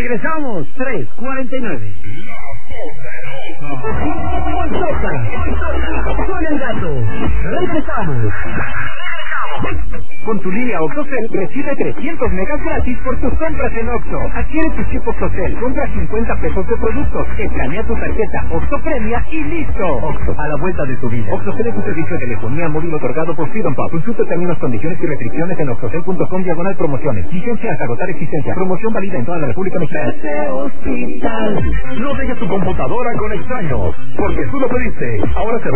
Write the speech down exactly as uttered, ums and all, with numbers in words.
Regresamos. tres cuarenta y nueve. Bolsota. Con el gato. Regresamos. Con tu línea OxoCell recibe trescientos megas gratis por tus compras en Oxxo. Adquiere tu chip OxoCell, compra cincuenta pesos de productos, escanea tu tarjeta Oxxo Premia y listo. Oxxo, a la vuelta de tu vida. OxoCell es un servicio de telefonía móvil otorgado por Freedom Pop. Consulta términos, condiciones y restricciones en oxocell punto com diagonal promociones. Vigencia hasta agotar existencia. Promoción válida en toda la República Mexicana. Este hospital. No dejes tu computadora con extraños, porque tú lo pediste. Ahora se